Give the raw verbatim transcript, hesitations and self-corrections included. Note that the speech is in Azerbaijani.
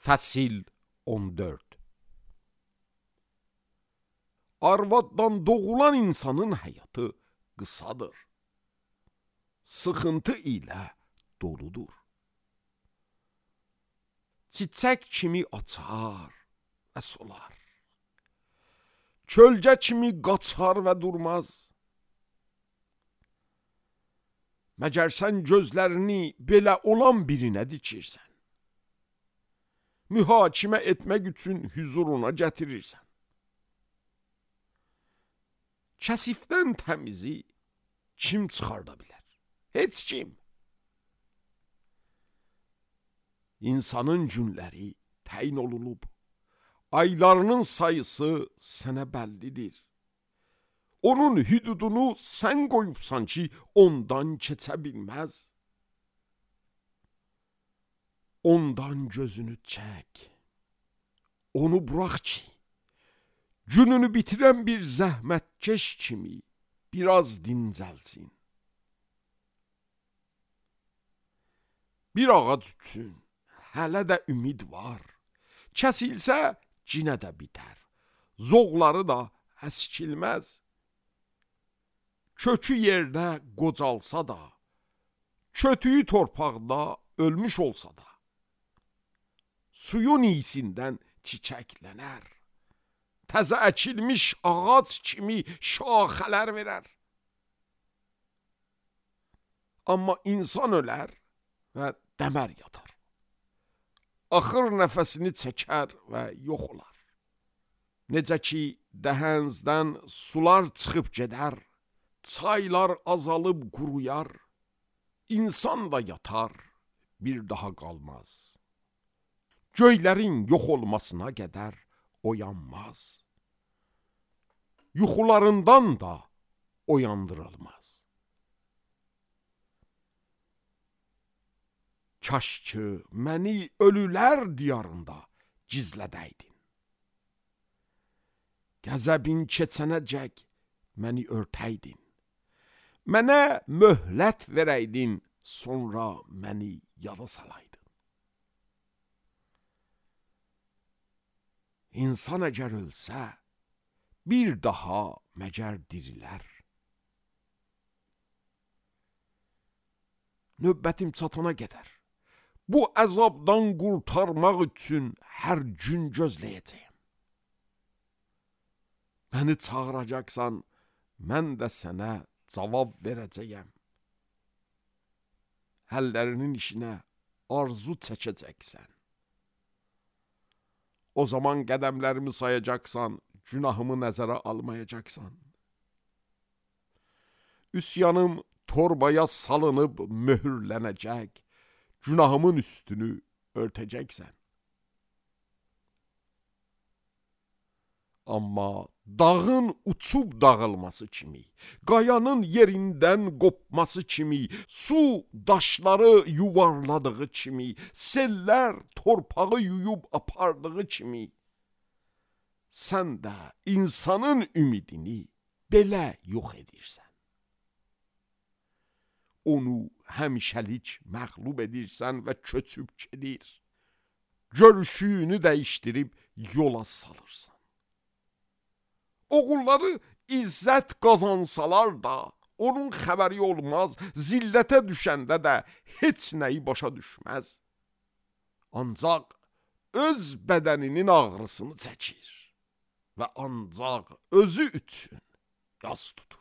Fəsil on dörd. Arvaddan doğulan insanın həyatı qısadır. Sıxıntı ilə doludur. Çiçək kimi açar və solar. Çölcə kimi qaçar və durmaz. Məgər sən gözlərini belə olan birinə dikirsən. Mühakimə etmək üçün hüzuruna gətirirsən. Kəsifdən təmizi kim çıxarda bilər? Heç kim. İnsanın günləri təyin olunub. Aylarının sayısı sənə bəllidir. Onun hüdudunu sən qoyubsan ki, ondan keçə bilməz. Ondan gözünü çək. Onu burax ki, gününü bitirən bir zəhmətkeş kimi biraz dincəlsin. Bir ağac üçün hələ də ümid var. Kəsilsə cinə də bitər. Zoğları da əskilməz. Kökü yerdə qocalsa da, kötüyü torpaqda ölmüş olsa da, suyun iyisindən çiçəklənər. Təzə əkilmiş ağac kimi şaxələr verər. Amma insan ölər və dəmər yatar. Axır nəfəsini çəkər və yox olar. Necə ki, dəhənzdən sular çıxıb gedər, çaylar azalıb quruyar, insan da yatar, bir daha qalmaz. Göylərin yox olmasına qədər oyanmaz. Yuxularından da oyandırılmaz. Kaş ki, məni ölülər diyarında gizlədəydin. Qəzəbin keçənəcək məni örtəydin. Mənə möhlət verəydin, sonra məni yada salaydın. İnsan əgər ölsə, bir daha məgər dirilər. Növbətim çatana qədər, bu əzabdan qurtarmaq üçün hər gün gözləyəcəyəm. Məni çağıracaqsan, mən də sənə cavab verəcəyəm. Əllərinin işinə arzu çəkəcəksən. O zaman qədəmlərimi sayacaqsan, günahımı nəzərə almayacaqsan. Üsyanım torbaya salınıb möhürlənəcək, günahımın üstünü örtəcəksən. Amma dağın uçub dağılması kimi, qayanın yerindən qopması kimi, su daşları yuvarladığı kimi, sellər torpağı yuyub apardığı kimi, sən də insanın ümidini belə yox edirsən. Onu həmişəlik məğlub edirsən və köçüb gedir. Görüşünü dəyişdirib yola salırsan. Oğulları izzət qazansalar da, onun xəbəri olmaz, zillətə düşəndə də heç nəyi başa düşməz. Ancaq öz bədəninin ağrısını çəkir və ancaq özü üçün yas tutur.